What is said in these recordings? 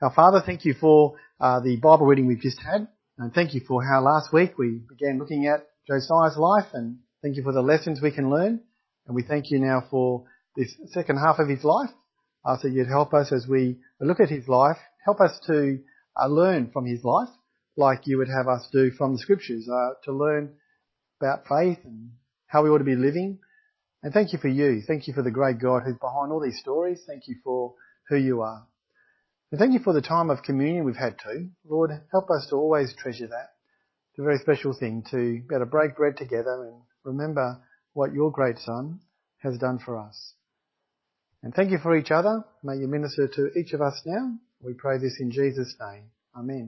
Our Father, thank you for the Bible reading we've just had, and thank you for how last week we began looking at Josiah's life, and thank you for the lessons we can learn, and we thank you now for this second half of his life. I ask that you'd help us as we look at his life, help us to learn from his life, like you would have us do from the Scriptures, to learn about faith and how we ought to be living. And thank you for you. Thank you for the great God who's behind all these stories. Thank you for who you are. And thank you for the time of communion we've had too. Lord, help us to always treasure that. It's a very special thing to be able to break bread together and remember what your great Son has done for us. And thank you for each other. May you minister to each of us now. We pray this in Jesus' name. Amen.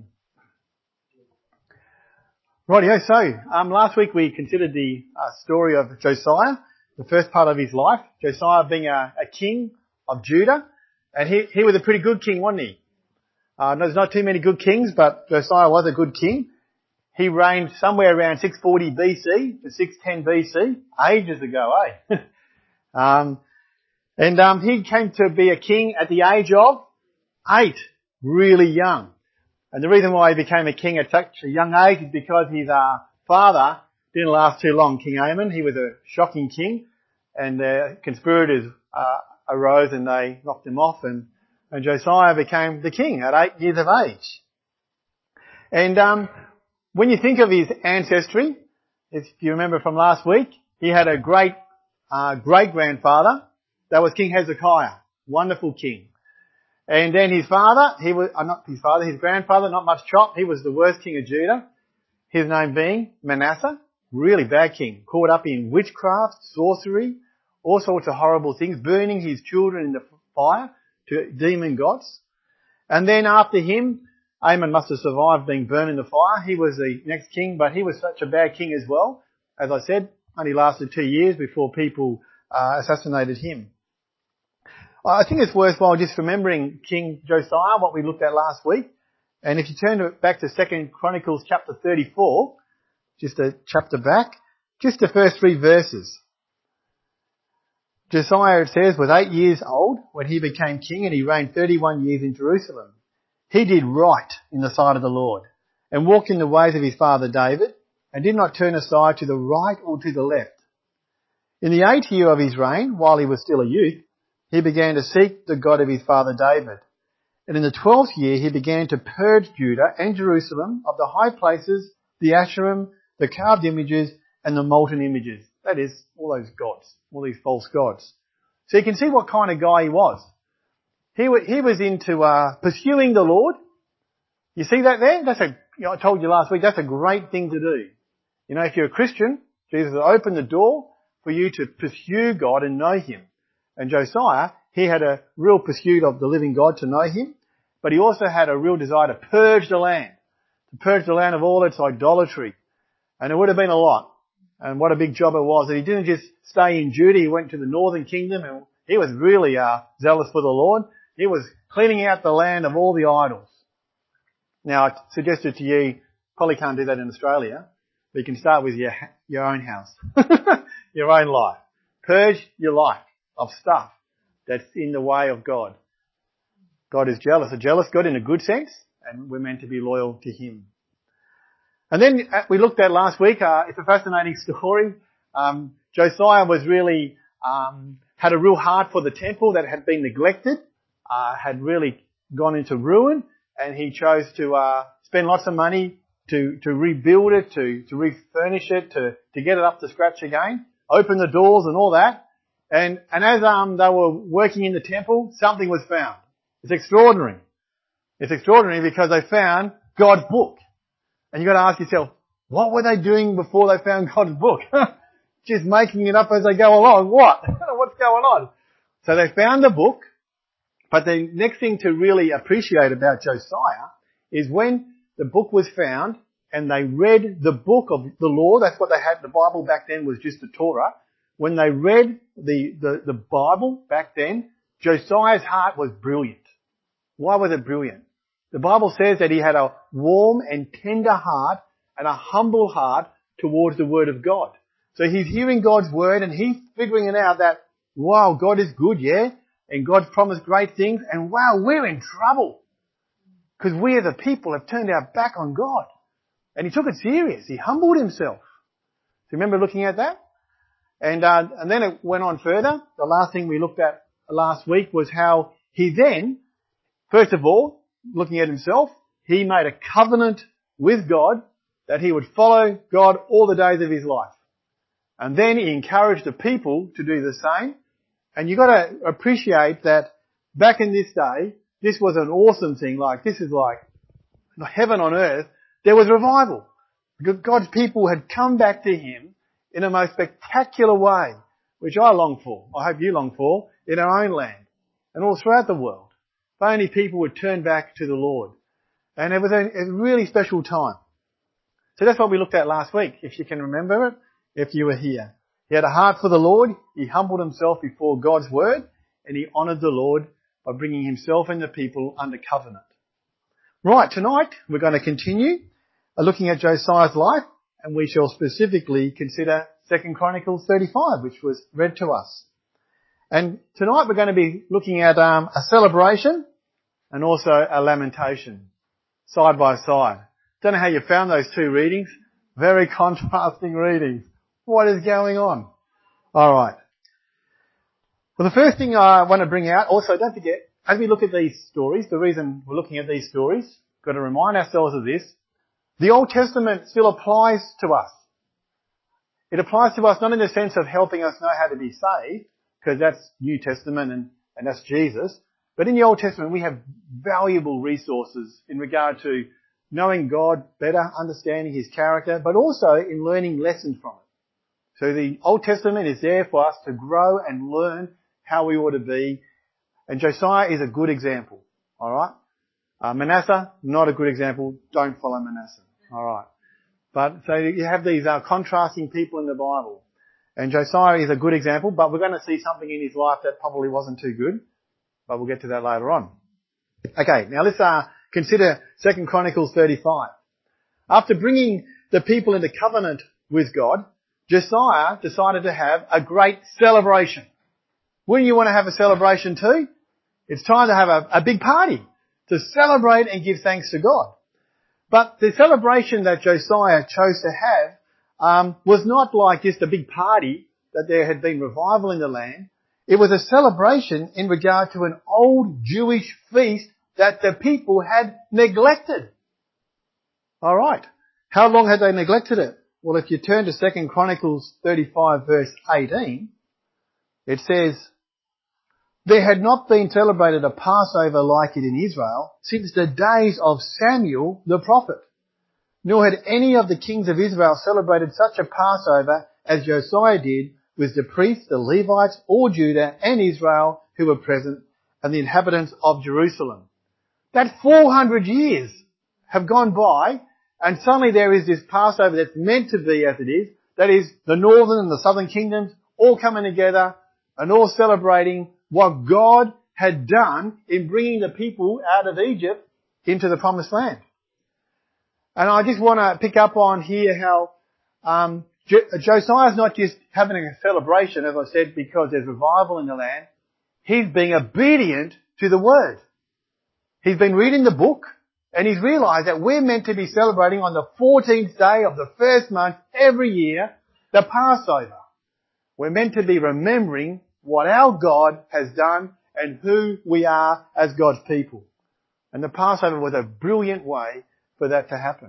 Rightio, so last week we considered the story of Josiah, the first part of his life. Josiah being a king of Judah. And he was a pretty good king, wasn't he? There's not too many good kings, but Josiah was a good king. He reigned somewhere around 640 BC to 610 BC, ages ago, eh? He came to be a king at the age of 8, really young. And the reason why he became a king at such a young age is because his father didn't last too long, King Amon. He was a shocking king, and conspirators arose and they knocked him off, and Josiah became the king at 8 years of age. And when you think of his ancestry, if you remember from last week, he had a great great-grandfather. That was King Hezekiah, wonderful king. And then his father, his grandfather, not much chop. He was the worst king of Judah. His name being Manasseh, really bad king, caught up in witchcraft, sorcery, all sorts of horrible things, burning his children in the fire to demon gods. And then after him, Amon must have survived being burned in the fire. He was the next king, but he was such a bad king as well. As I said, only lasted 2 years before people assassinated him. I think it's worthwhile just remembering King Josiah, what we looked at last week. And if you turn back to 2 Chronicles chapter 34, just a chapter back, just the first 3 verses. Josiah, it says, was 8 years old when he became king, and he reigned 31 years in Jerusalem. He did right in the sight of the Lord and walked in the ways of his father David and did not turn aside to the right or to the left. In the 8th year of his reign, while he was still a youth, he began to seek the God of his father David. And in the 12th year, he began to purge Judah and Jerusalem of the high places, the Asherim, the carved images, and the molten images. That is, all those gods, all these false gods. So you can see what kind of guy he was. He was into pursuing the Lord. You see that there? I told you last week, that's a great thing to do. You know, if you're a Christian, Jesus will open the door for you to pursue God and know Him. And Josiah, he had a real pursuit of the living God to know Him, but he also had a real desire to purge the land of all its idolatry. And it would have been a lot. And what a big job it was. And he didn't just stay in Judah, he went to the northern kingdom, and he was really zealous for the Lord. He was cleaning out the land of all the idols. Now, I suggested to you, probably can't do that in Australia, but you can start with your own house, your own life. Purge your life of stuff that's in the way of God. God is jealous, a jealous God in a good sense, and we're meant to be loyal to Him. And then we looked at last week, it's a fascinating story. Josiah was really, had a real heart for the temple that had been neglected, had really gone into ruin, and he chose to spend lots of money to rebuild it, to refurnish it, to get it up to scratch again, open the doors and all that. And as they were working in the temple, something was found. It's extraordinary. It's extraordinary because they found God's book. And you've got to ask yourself, what were they doing before they found God's book? Just making it up as they go along. What? What's going on? So they found the book, but the next thing to really appreciate about Josiah is when the book was found and they read the book of the law, that's what they had, the Bible back then was just the Torah. When they read the Bible back then, Josiah's heart was brilliant. Why was it brilliant? The Bible says that he had a warm and tender heart and a humble heart towards the Word of God. So he's hearing God's Word and he's figuring it out that, wow, God is good, yeah? And God's promised great things and wow, we're in trouble. Because we as a people have turned our back on God. And he took it serious. He humbled himself. Do you remember looking at that? And then it went on further. The last thing we looked at last week was how he then, first of all, looking at himself, he made a covenant with God that he would follow God all the days of his life. And then he encouraged the people to do the same. And you've got to appreciate that back in this day, this was an awesome thing. This is like heaven on earth. There was revival. God's people had come back to him in a most spectacular way, which I long for. I hope you long for in our own land and all throughout the world. If only people would turn back to the Lord. And it was a really special time. So that's what we looked at last week, if you can remember it, if you were here. He had a heart for the Lord. He humbled himself before God's word, and he honoured the Lord by bringing himself and the people under covenant. Right, tonight we're going to continue looking at Josiah's life, and we shall specifically consider 2 Chronicles 35, which was read to us. And tonight we're going to be looking at a celebration and also a lamentation, side by side. Don't know how you found those two readings. Very contrasting readings. What is going on? Alright. Well, the first thing I want to bring out, also don't forget, as we look at these stories, the reason we're looking at these stories, got to remind ourselves of this. The Old Testament still applies to us. It applies to us not in the sense of helping us know how to be saved, because that's New Testament and that's Jesus. But in the Old Testament, we have valuable resources in regard to knowing God better, understanding his character, but also in learning lessons from it. So the Old Testament is there for us to grow and learn how we ought to be. And Josiah is a good example. Alright? Manasseh, not a good example. Don't follow Manasseh. Alright. But so you have these contrasting people in the Bible. And Josiah is a good example, but we're going to see something in his life that probably wasn't too good. But we'll get to that later on. Okay, now let's consider 2 Chronicles 35. After bringing the people into covenant with God, Josiah decided to have a great celebration. Wouldn't you want to have a celebration too? It's time to have a big party to celebrate and give thanks to God. But the celebration that Josiah chose to have was not like just a big party that there had been revival in the land. It was a celebration in regard to an old Jewish feast that the people had neglected. Alright. How long had they neglected it? Well, if you turn to 2 Chronicles 35 verse 18, it says, there had not been celebrated a Passover like it in Israel since the days of Samuel the prophet. Nor had any of the kings of Israel celebrated such a Passover as Josiah did with the priests, the Levites, all Judah and Israel who were present, and the inhabitants of Jerusalem. That 400 years have gone by, and suddenly there is this Passover that's meant to be as it is. That is, the northern and the southern kingdoms all coming together and all celebrating what God had done in bringing the people out of Egypt into the promised land. And I just want to pick up on here how Josiah's not just having a celebration, as I said, because there's revival in the land. He's being obedient to the word. He's been reading the book, and he's realised that we're meant to be celebrating on the 14th day of the first month every year, the Passover. We're meant to be remembering what our God has done and who we are as God's people. And the Passover was a brilliant way for that to happen.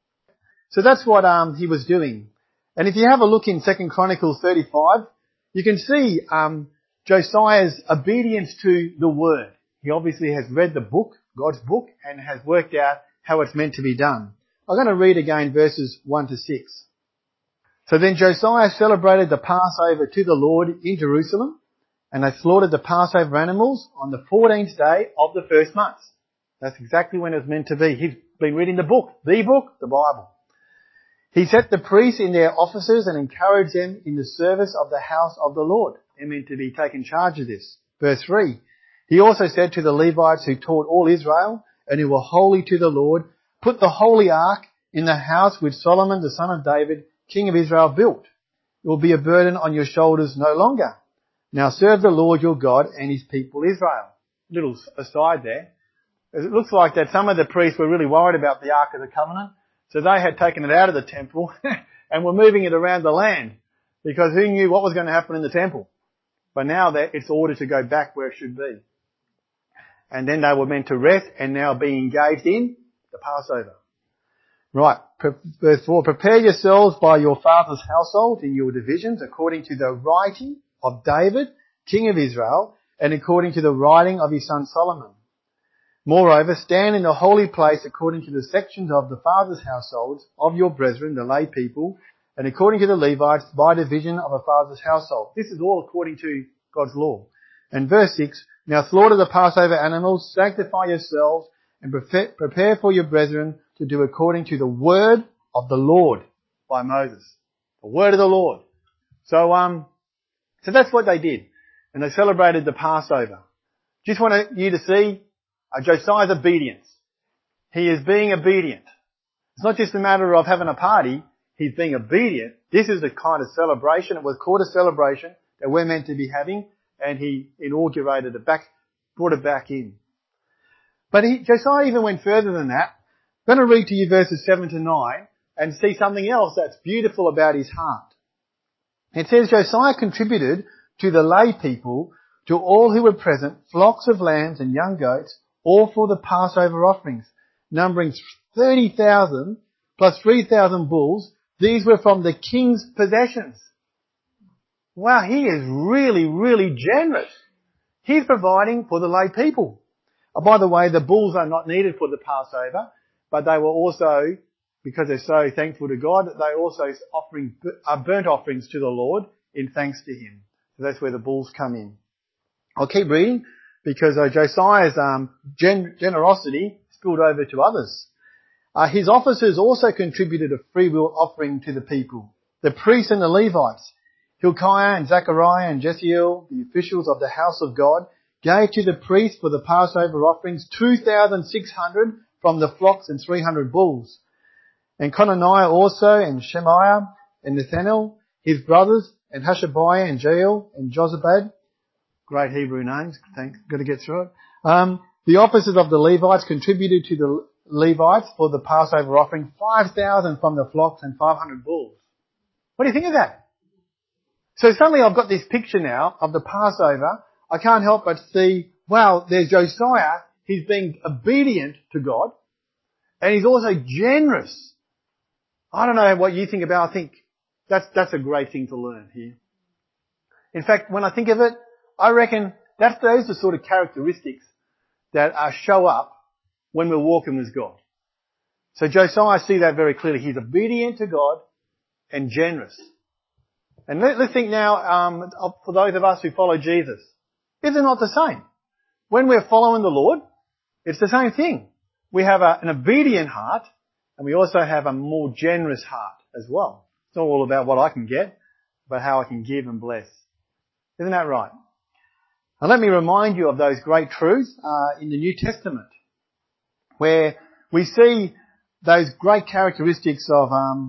So that's what he was doing. And if you have a look in 2 Chronicles 35, you can see Josiah's obedience to the word. He obviously has read the book, God's book, and has worked out how it's meant to be done. I'm going to read again verses 1 to 6. So then Josiah celebrated the Passover to the Lord in Jerusalem, and they slaughtered the Passover animals on the 14th day of the first month. That's exactly when it was meant to be. He's been reading the book, the Bible. He set the priests in their offices and encouraged them in the service of the house of the Lord. They're meant to be taking charge of this. Verse 3. He also said to the Levites who taught all Israel and who were holy to the Lord, put the holy ark in the house which Solomon the son of David, king of Israel, built. It will be a burden on your shoulders no longer. Now serve the Lord your God and his people Israel. Little aside there. it looks like that some of the priests were really worried about the Ark of the Covenant, so they had taken it out of the temple and were moving it around the land, because who knew what was going to happen in the temple? But now that it's ordered to go back where it should be. And then they were meant to rest and now be engaged in the Passover. Right, verse 4, prepare yourselves by your father's household in your divisions according to the writing of David, king of Israel, and according to the writing of his son Solomon. Moreover, stand in the holy place according to the sections of the fathers' households of your brethren, the lay people, and according to the Levites by division of a father's household. This is all according to God's law. And verse 6, now slaughter the Passover animals, sanctify yourselves, and prepare for your brethren to do according to the word of the Lord by Moses. The word of the Lord. So that's what they did. And they celebrated the Passover. Just want you to see Josiah's obedience. He is being obedient. It's not just a matter of having a party. He's being obedient. This is the kind of celebration. It was called a celebration that we're meant to be having. And he inaugurated it back, brought it back in. But Josiah even went further than that. I'm going to read to you verses 7 to 9 and see something else that's beautiful about his heart. It says, Josiah contributed to the lay people, to all who were present, flocks of lambs and young goats, all for the Passover offerings, numbering 30,000 plus 3,000 bulls. These were from the king's possessions. Wow, he is really, really generous. He's providing for the lay people. Oh, by the way, the bulls are not needed for the Passover, but they were also, because they're so thankful to God, they're also offering burnt offerings to the Lord in thanks to Him. So that's where the bulls come in. I'll keep reading because Josiah's generosity spilled over to others. His officers also contributed a freewill offering to the people. The priests and the Levites, Hilkiah and Zechariah and Jesiel, the officials of the house of God, gave to the priests for the Passover offerings 2,600 from the flocks and 300 bulls. And Conaniah also, and Shemaiah, and Nathanael, his brothers, and Hashabiah, and Jael, and Jozabad. Great Hebrew names. Thanks. Got to get through it. The officers of the Levites contributed to the Levites for the Passover offering 5,000 from the flocks and 500 bulls. What do you think of that? So suddenly I've got this picture now of the Passover. I can't help but see, wow, there's Josiah. He's being obedient to God. And he's also generous. I don't know what you think about. I think that's a great thing to learn here. In fact, when I think of it, I reckon those are the sort of characteristics that show up when we're walking with God. So Josiah, I see that very clearly. He's obedient to God and generous. And let's think now, for those of us who follow Jesus. Is it not the same? When we're following the Lord, it's the same thing. We have an obedient heart and we also have a more generous heart as well. It's not all about what I can get, but how I can give and bless. Isn't that right? Now let me remind you of those great truths in the New Testament, where we see those great characteristics of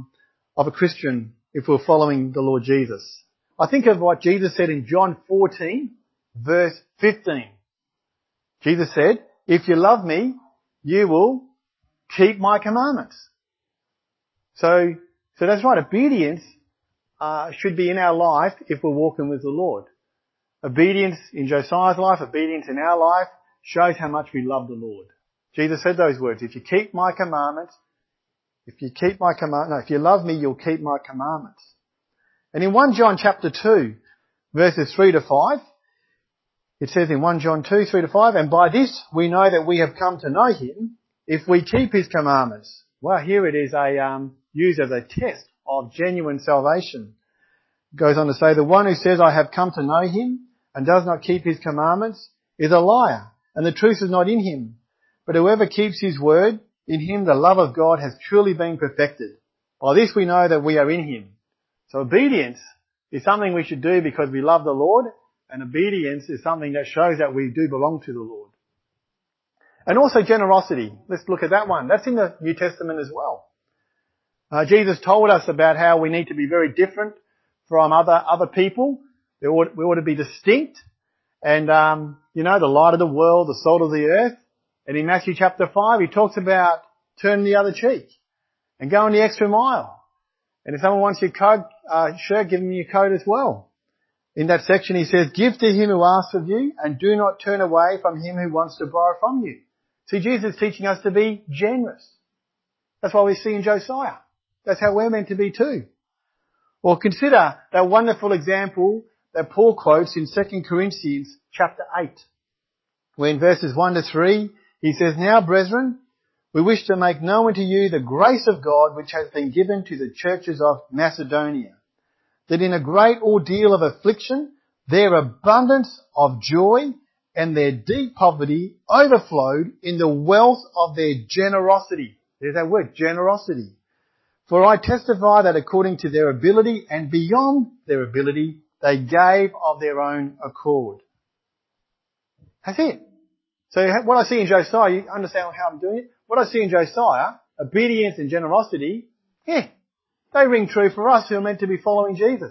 a Christian if we're following the Lord Jesus. I think of what Jesus said in John 14, verse 15. Jesus said, if you love me, you will keep my commandments. So that's right. Obedience should be in our life if we're walking with the Lord. Obedience in Josiah's life, obedience in our life shows how much we love the Lord. Jesus said those words, if you keep my commandments, if you love me, you'll keep my commandments. And in 1 John chapter 2, verses 3 to 5, it says in 1 John 2, 3 to 5, and by this we know that we have come to know him if we keep his commandments. Well, here it is used as a test of genuine salvation. It goes on to say, the one who says, I have come to know him and does not keep his commandments is a liar, and the truth is not in him. But whoever keeps his word, in him the love of God has truly been perfected. By this we know that we are in him. So obedience is something we should do because we love the Lord, and obedience is something that shows that we do belong to the Lord. And also generosity. Let's look at that one. That's in the New Testament as well. Jesus told us about how we need to be very different from other people. We ought to be distinct and, the light of the world, the salt of the earth. And in Matthew chapter 5, he talks about turning the other cheek and going the extra mile. And if someone wants your shirt, give them your coat as well. In that section he says, give to him who asks of you and do not turn away from him who wants to borrow from you. See, Jesus is teaching us to be generous. That's why we see in Josiah. That's how we're meant to be too. Or consider that wonderful example that Paul quotes in 2 Corinthians chapter 8, where in verses 1 to 3 he says, now brethren, we wish to make known to you the grace of God which has been given to the churches of Macedonia, that in a great ordeal of affliction, their abundance of joy and their deep poverty overflowed in the wealth of their generosity. There's that word, generosity. For I testify that according to their ability and beyond their ability, they gave of their own accord. That's it. So what I see in Josiah, you understand how I'm doing it? What I see in Josiah, obedience and generosity, they ring true for us who are meant to be following Jesus.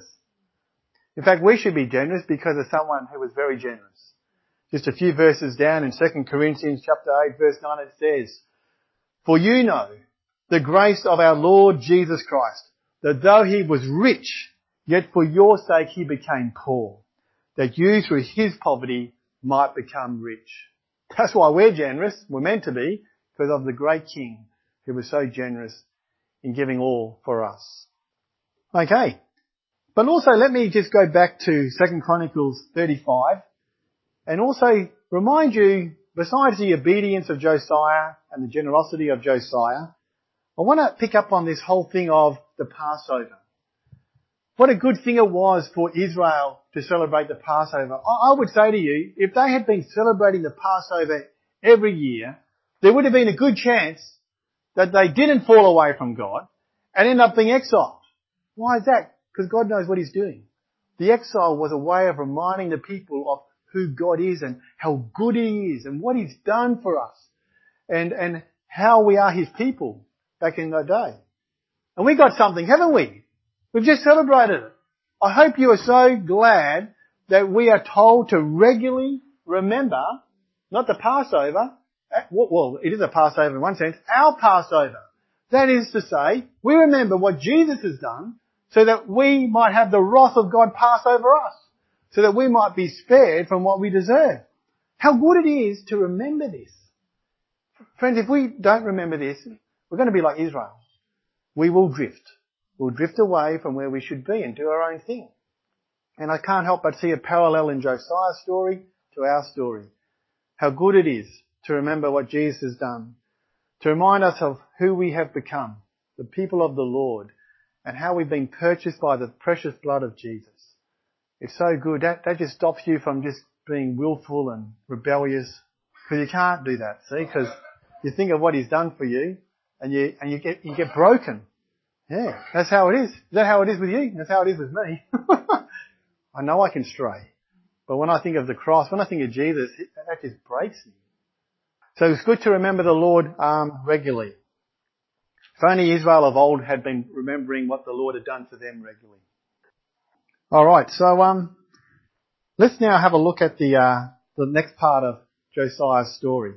In fact, we should be generous because of someone who was very generous. Just a few verses down in 2 Corinthians chapter 8 verse 9 it says, for you know the grace of our Lord Jesus Christ, that though he was rich, yet for your sake he became poor, that you through his poverty might become rich. That's why we're generous. We're meant to be, because of the great King who was so generous in giving all for us. Okay. But also let me just go back to 2 Chronicles 35 and also remind you, besides the obedience of Josiah and the generosity of Josiah, I want to pick up on this whole thing of the Passover. What a good thing it was for Israel to celebrate the Passover. I would say to you, if they had been celebrating the Passover every year, there would have been a good chance that they didn't fall away from God and end up being exiled. Why is that? Because God knows what he's doing. The exile was a way of reminding the people of who God is and how good he is and what he's done for us and how we are his people back in that day. And we got something, haven't we? We've just celebrated it. I hope you are so glad that we are told to regularly remember, not the Passover, well, it is a Passover in one sense, our Passover. That is to say, we remember what Jesus has done so that we might have the wrath of God pass over us, so that we might be spared from what we deserve. How good it is to remember this. Friends, if we don't remember this, we're going to be like Israel. We will drift. We'll drift away from where we should be and do our own thing. And I can't help but see a parallel in Josiah's story to our story. How good it is to remember what Jesus has done, to remind us of who we have become, the people of the Lord, and how we've been purchased by the precious blood of Jesus. It's so good. That just stops you from just being willful and rebellious, because you can't do that, see, because you think of what he's done for you and you get broken. Yeah, that's how it is. Is that how it is with you? That's how it is with me. I know I can stray. But when I think of the cross, when I think of Jesus, that just breaks me. So it's good to remember the Lord regularly. If only Israel of old had been remembering what the Lord had done for them regularly. Alright, so let's now have a look at the next part of Josiah's story.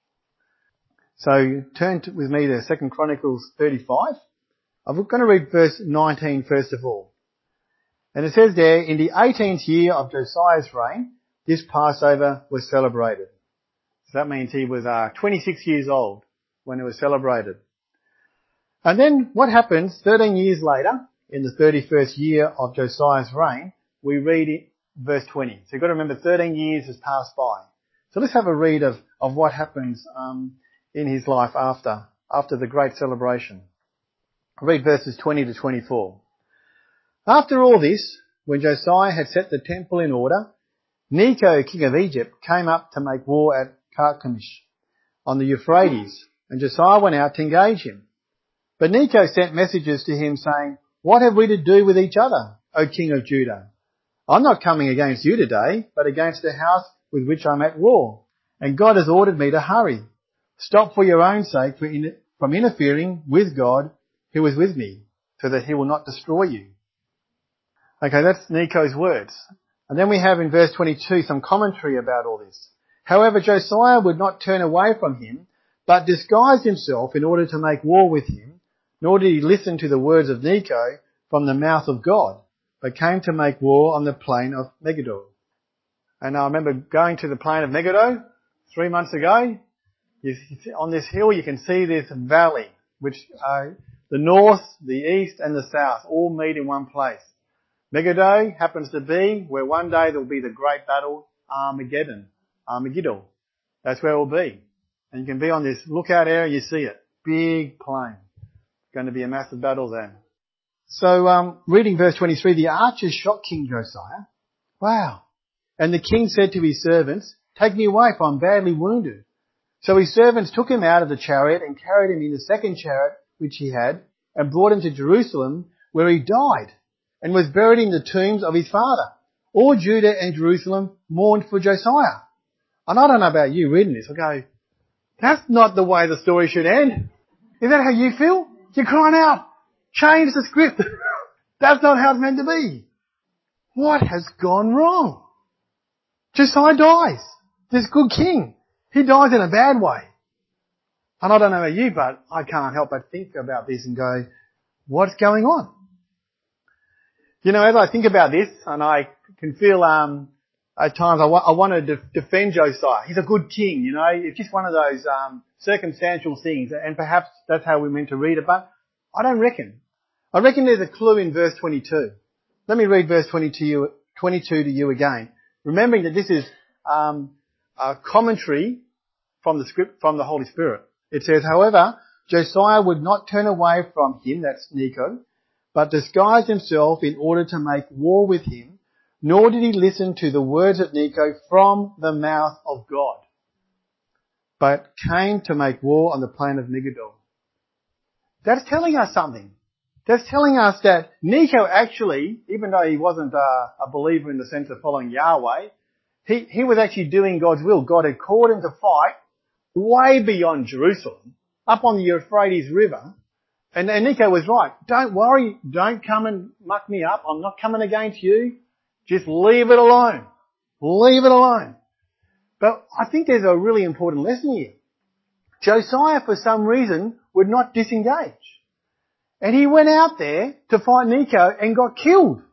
So turn with me to 2 Chronicles 35. I'm going to read verse 19 first of all. And it says there, in the 18th year of Josiah's reign, this Passover was celebrated. So that means he was 26 years old when it was celebrated. And then what happens 13 years later, in the 31st year of Josiah's reign, we read it, verse 20. So you've got to remember 13 years has passed by. So let's have a read of what happens in his life after the great celebration. I'll read verses 20 to 24. After all this, when Josiah had set the temple in order, Necho, king of Egypt, came up to make war at Carchemish on the Euphrates, and Josiah went out to engage him. But Necho sent messages to him saying, "What have we to do with each other, O king of Judah? I'm not coming against you today, but against the house with which I'm at war, and God has ordered me to hurry. Stop for your own sake from interfering with God who is with me, so that he will not destroy you." Okay, that's Necho's words. And then we have in verse 22 some commentary about all this. However, Josiah would not turn away from him, but disguised himself in order to make war with him, nor did he listen to the words of Necho from the mouth of God, but came to make war on the plain of Megiddo. And I remember going to the plain of Megiddo 3 months ago. On this hill you can see this valley, which the north, the east and the south all meet in one place. Megiddo happens to be where one day there will be the great battle Armageddon. That's where it will be. And you can be on this lookout area, you see it. Big plain. It's going to be a massive battle then. So, reading verse 23, the archers shot King Josiah. Wow. And the king said to his servants, "Take me away, for I'm badly wounded." So his servants took him out of the chariot and carried him in the second chariot which he had, and brought him to Jerusalem, where he died, and was buried in the tombs of his father. All Judah and Jerusalem mourned for Josiah. And I don't know about you reading this. I go, that's not the way the story should end. Is that how you feel? You're crying out, change the script. That's not how it's meant to be. What has gone wrong? Josiah dies. This good king. He dies in a bad way. And I don't know about you, but I can't help but think about this and go, what's going on? You know, as I think about this, and I can feel at times I want to defend Josiah. He's a good king, you know. It's just one of those circumstantial things, and perhaps that's how we're meant to read it, but I don't reckon. I reckon there's a clue in verse 22. Let me read verse 22 to you again, remembering that this is a commentary from the Holy Spirit. It says, however, Josiah would not turn away from him, that's Necho, but disguised himself in order to make war with him, nor did he listen to the words of Necho from the mouth of God, but came to make war on the plain of Megiddo. That's telling us something. That's telling us that Necho actually, even though he wasn't a believer in the sense of following Yahweh, he was actually doing God's will. God had called him to fight way beyond Jerusalem, up on the Euphrates River. And Necho was right. Don't worry. Don't come and muck me up. I'm not coming against you. Just leave it alone. Leave it alone. But I think there's a really important lesson here. Josiah, for some reason, would not disengage. And he went out there to fight Necho and got killed.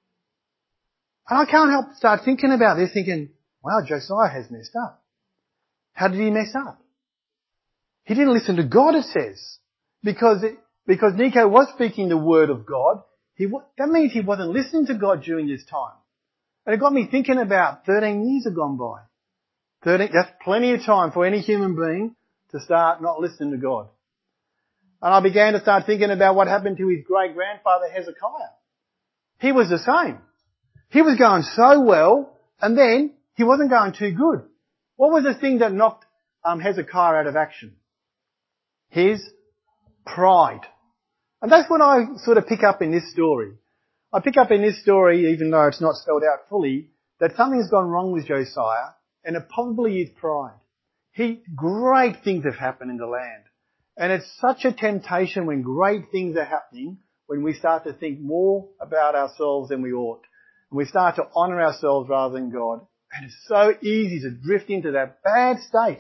And I can't help but start thinking about this, thinking, wow, Josiah has messed up. How did he mess up? He didn't listen to God, it says. Because Necho was speaking the word of God, that means he wasn't listening to God during this time. And it got me thinking about 13 years have gone by. That's plenty of time for any human being to start not listening to God. And I began to start thinking about what happened to his great-grandfather Hezekiah. He was the same. He was going so well, and then he wasn't going too good. What was the thing that knocked Hezekiah out of action? His pride. And that's what I sort of pick up in this story. I pick up in this story, even though it's not spelled out fully, that something's gone wrong with Josiah, and it probably is pride. Great things have happened in the land. And it's such a temptation when great things are happening, when we start to think more about ourselves than we ought. And we start to honour ourselves rather than God. And it's so easy to drift into that bad state.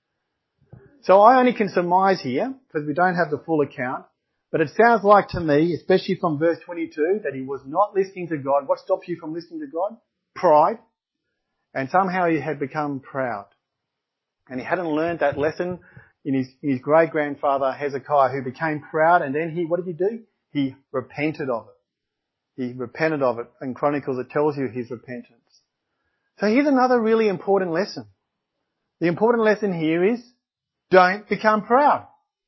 So I only can surmise here, because we don't have the full account, but it sounds like to me, especially from verse 22, that he was not listening to God. What stops you from listening to God? Pride. And somehow he had become proud. And he hadn't learned that lesson in his great-grandfather Hezekiah, who became proud, and then what did he do? He repented of it. He repented of it. In Chronicles it tells you his repentance. So here's another really important lesson. The important lesson here is, don't become proud.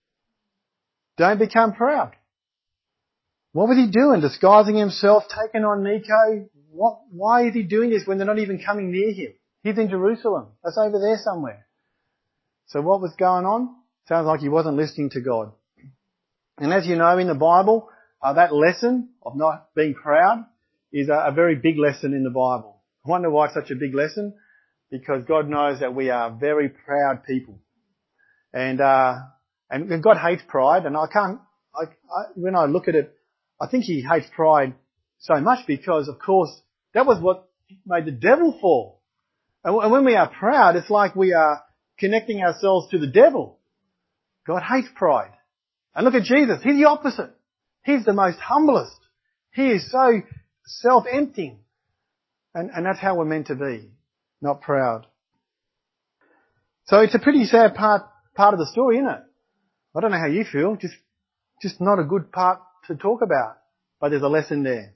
Don't become proud. What was he doing? Disguising himself, taking on Necho? Why is he doing this when they're not even coming near him? He's in Jerusalem. That's over there somewhere. So what was going on? Sounds like he wasn't listening to God. And as you know, in the Bible, that lesson of not being proud is a very big lesson in the Bible. I wonder why it's such a big lesson. Because God knows that we are very proud people. And God hates pride, and when I look at it, I think he hates pride so much because, of course, that was what made the devil fall. And when we are proud, it's like we are connecting ourselves to the devil. God hates pride. And look at Jesus. He's the opposite. He's the most humblest. He is so self-emptying. And that's how we're meant to be, not proud. So it's a pretty sad part of the story, isn't it? I don't know how you feel. Just not a good part to talk about. But there's a lesson there.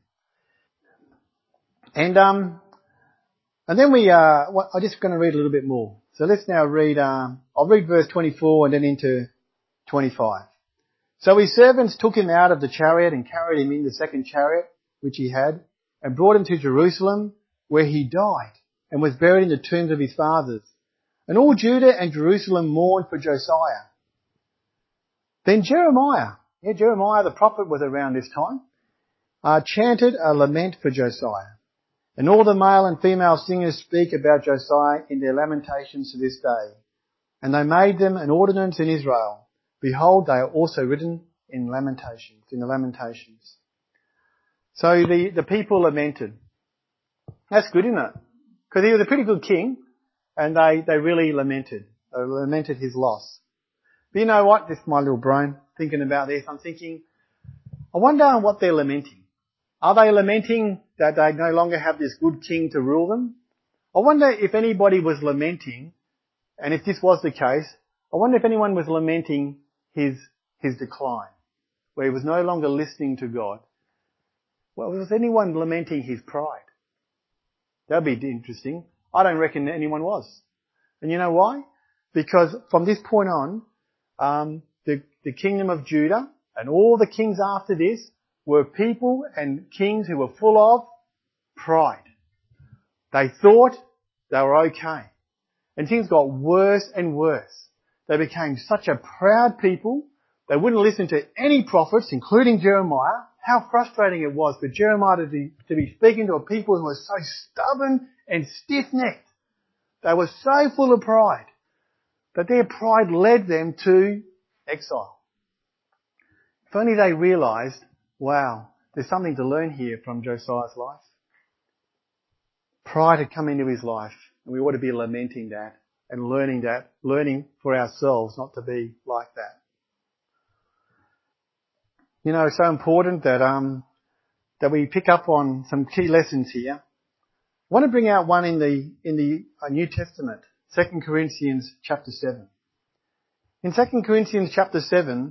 And then I'm just going to read a little bit more. So let's now read, I'll read verse 24 and then into 25. So his servants took him out of the chariot and carried him in the second chariot, which he had, and brought him to Jerusalem, where he died and was buried in the tombs of his fathers. And all Judah and Jerusalem mourned for Josiah. Then Jeremiah the prophet was around this time, chanted a lament for Josiah. And all the male and female singers speak about Josiah in their lamentations to this day. And they made them an ordinance in Israel. Behold, they are also written in the Lamentations. So the people lamented. That's good, isn't it? Because he was a pretty good king, and they really lamented. They lamented his loss. But you know what? This is my little brain thinking about this. I'm thinking, I wonder what they're lamenting. Are they lamenting that they no longer have this good king to rule them? I wonder if anybody was lamenting, and if this was the case, I wonder if anyone was lamenting his decline, where he was no longer listening to God. Well, was anyone lamenting his pride? That'd be interesting. I don't reckon anyone was. And you know why? Because from this point on, the kingdom of Judah and all the kings after this were people and kings who were full of pride. They thought they were okay. And things got worse and worse. They became such a proud people. They wouldn't listen to any prophets, including Jeremiah. How frustrating it was for Jeremiah to be speaking to a people who were so stubborn and stiff-necked. They were so full of pride that their pride led them to exile. If only they realised, wow, there's something to learn here from Josiah's life. Pride had come into his life, and we ought to be lamenting that and learning for ourselves not to be like that. You know, it's so important that we pick up on some key lessons here. I want to bring out one in the New Testament, 2 Corinthians chapter 7. In 2 Corinthians chapter 7,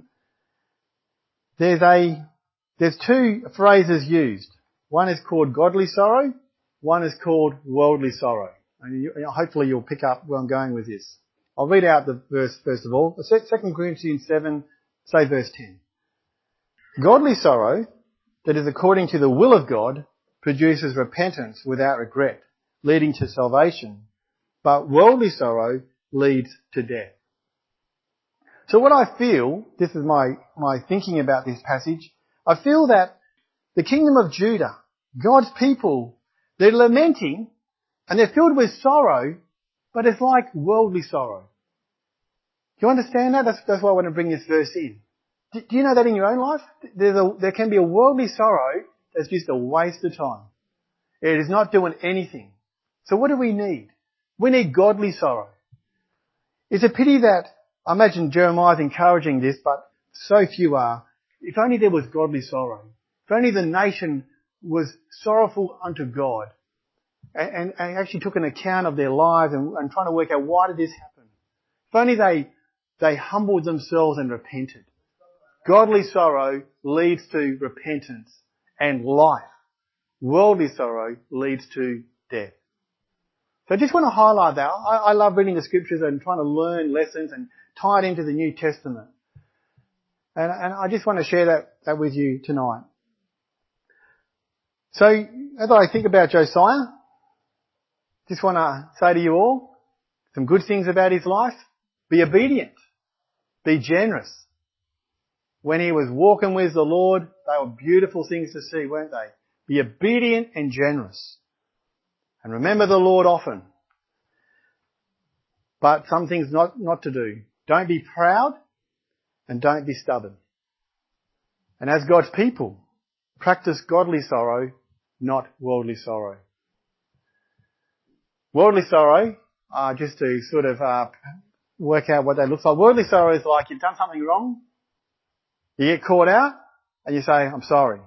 there's two phrases used. One is called godly sorrow, one is called worldly sorrow. And hopefully you'll pick up where I'm going with this. I'll read out the verse first of all. 2 Corinthians 7, say verse 10. Godly sorrow, that is according to the will of God, produces repentance without regret, leading to salvation. But worldly sorrow leads to death. So what I feel, this is my thinking about this passage, I feel that the kingdom of Judah, God's people, they're lamenting and they're filled with sorrow, but it's like worldly sorrow. Do you understand that? That's why I want to bring this verse in. Do you know that in your own life? There can be a worldly sorrow that's just a waste of time. It is not doing anything. So what do we need? We need godly sorrow. It's a pity that, I imagine Jeremiah's encouraging this, but so few are. If only there was godly sorrow. If only the nation was sorrowful unto God and actually took an account of their lives and trying to work out why did this happen. If only they humbled themselves and repented. Godly sorrow leads to repentance and life. Worldly sorrow leads to death. So I just want to highlight that. I love reading the scriptures and trying to learn lessons and tie it into the New Testament. And I just want to share that with you tonight. So as I think about Josiah, just want to say to you all, some good things about his life. Be obedient. Be generous. When he was walking with the Lord, they were beautiful things to see, weren't they? Be obedient and generous. And remember the Lord often. But some things not to do. Don't be proud and don't be stubborn. And as God's people, practice godly sorrow, not worldly sorrow. Worldly sorrow, just to sort of work out what that looks like. Worldly sorrow is like you've done something wrong, you get caught out, and you say, I'm sorry,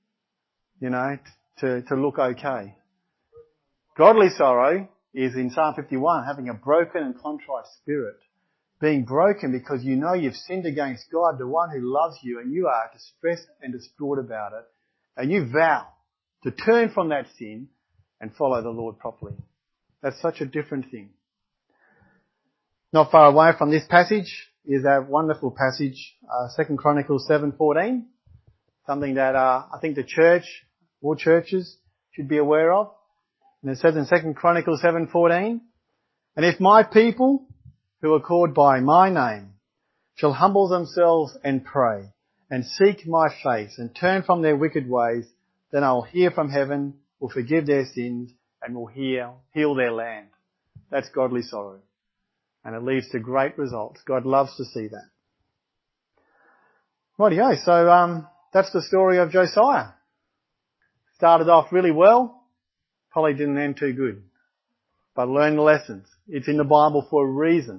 to look okay. Godly sorrow is in Psalm 51, having a broken and contrite spirit. Being broken because you know you've sinned against God, the one who loves you, and you are distressed and distraught about it. And you vow to turn from that sin and follow the Lord properly. That's such a different thing. Not far away from this passage is that wonderful passage, 2 Chronicles 7:14. Something that I think the church, all churches, should be aware of. And it says in 2 Chronicles 7:14, and if my people who are called by my name shall humble themselves and pray and seek my face and turn from their wicked ways, then I will hear from heaven, will forgive their sins and will heal their land. That's godly sorrow. And it leads to great results. God loves to see that. Rightio, so that's the story of Josiah. Started off really well, probably didn't end too good. But learn the lessons. It's in the Bible for a reason.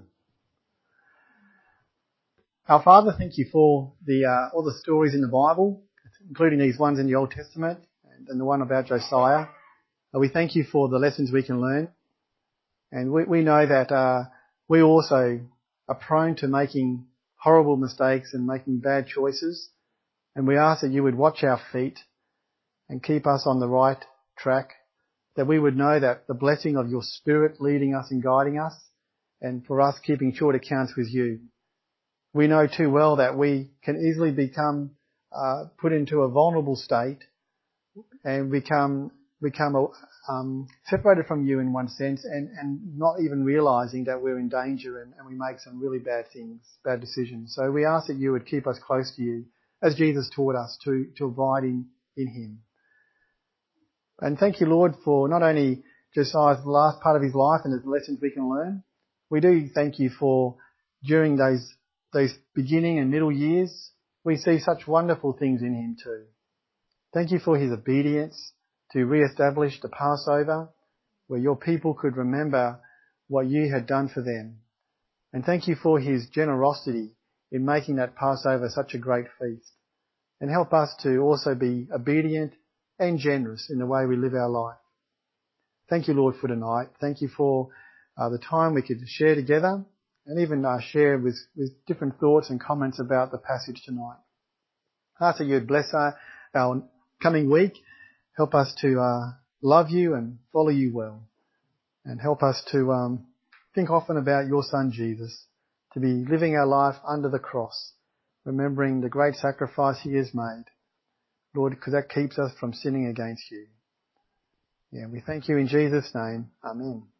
Our Father, thank you for all the stories in the Bible, including these ones in the Old Testament and the one about Josiah. We thank you for the lessons we can learn. And we know that we also are prone to making horrible mistakes and making bad choices. And we ask that you would watch our feet and keep us on the right track, that we would know that the blessing of your Spirit leading us and guiding us, and for us keeping short accounts with you. We know too well that we can easily become put into a vulnerable state and become separated from you in one sense, and not even realising that we're in danger and we make some really bad things, bad decisions. So we ask that you would keep us close to you, as Jesus taught us to abide in him. And thank you, Lord, for not only Josiah's last part of his life and the lessons we can learn. We do thank you for during those beginning and middle years, we see such wonderful things in him too. Thank you for his obedience to re-establish the Passover, where your people could remember what you had done for them. And thank you for his generosity in making that Passover such a great feast. And help us to also be obedient and generous in the way we live our life. Thank you, Lord, for tonight. Thank you for the time we could share together and even share with different thoughts and comments about the passage tonight. I ask that you would bless our coming week. Help us to love you and follow you well. And help us to think often about your Son Jesus, to be living our life under the cross, remembering the great sacrifice he has made. Lord, because that keeps us from sinning against you. Yeah, we thank you in Jesus' name. Amen.